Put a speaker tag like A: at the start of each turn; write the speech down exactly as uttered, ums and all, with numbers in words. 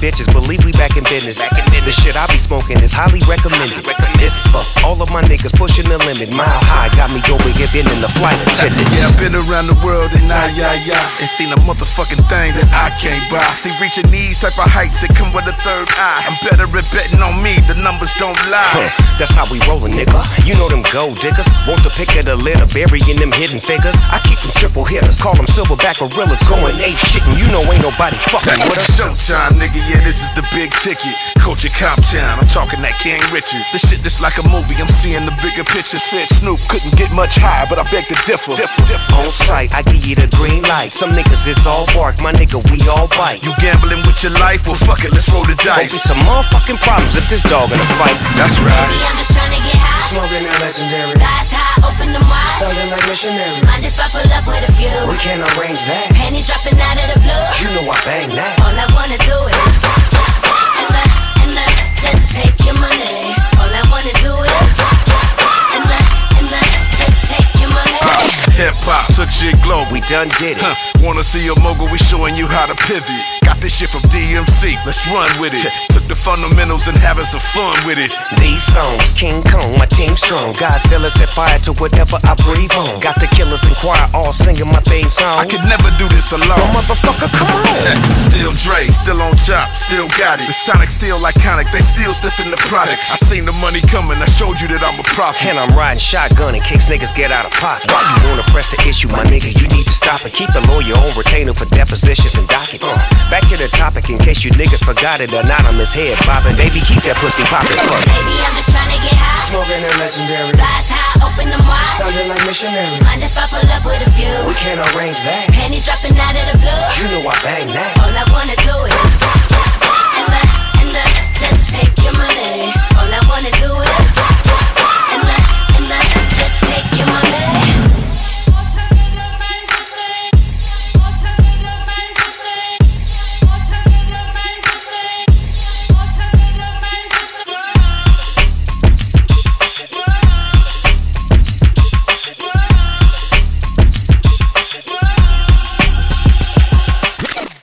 A: bitches, believe we back in business. The shit I be smoking is highly recommended. This is for all of my niggas pushing the limit. Mile high got me over here been in the flight attendant.
B: Yeah, I've been around the world and I, yeah, yeah, and seen a motherfucking thing that I can't buy. See, reaching these type of heights, it come with a third eye. I'm better at betting on me, the numbers don't lie.
A: Huh, that's how we rollin', nigga. You know them gold diggers. Want the pick of the litter, burying them hidden figures. I keep them triple hitters, call them silverback gorillas. Going ape shit, and you know ain't nobody fucking with us.
B: Showtime, nigga, yeah, this is the big ticket. Culture Comptown, I'm talking that King Richard. This shit that's like a movie, I'm seeing the bigger picture. Said Snoop couldn't get much higher, but I beg to differ. differ, differ.
A: On sight, I give you the green light. Some niggas it's all bark, my nigga, we all bite.
B: You gambling with your life? Well, fuck it, let's roll the dice.
A: Won't be some motherfucking problems if this dog in a fight.
B: That's right.
C: Baby, I'm just trying to get high.
A: Smoking that legendary.
C: Thighs high, open them wide.
A: Sounding like missionary.
C: Mind if I pull up with a few?
A: We can't arrange that.
C: Panties dropping out of the blue.
A: You know I bang that.
C: All I wanna do is and I, and I just take your money. All I wanna do is and I, and I just take your money.
B: Hip hop took shit global.
A: We done did it.
B: Huh. Wanna see a mogul? We showing you how to pivot. Got this shit from D M C. Let's run with it. Took the fundamentals and having some fun with it.
A: These songs, King Kong, my team strong. Godzilla set fire to whatever I breathe on. Got the killers in choir all singing my theme song.
B: I could never do this alone.
A: Oh, motherfucker, come on.
B: Still Dre, still on top, still got it. The Sonic still iconic, they still sniffing the product. I seen the money coming, I showed you that I'm a prophet.
A: And I'm riding shotgun in case niggas get out of pocket. Why you wanna press the issue, my nigga? You need to stop and keep the lawyer on retainer for depositions and dockets. Uh, back to the topic in case you niggas forgot it. Anonymous head bobbing, baby, keep that pussy poppin'.
C: Baby, I'm just trying to get high.
A: Smoking that legendary.
C: Thighs high, open them wide.
A: Sounding like missionary.
C: Mind if I pull up with a few?
A: We can't arrange that.
C: Panties dropping out of the blue.
A: You know I bang that.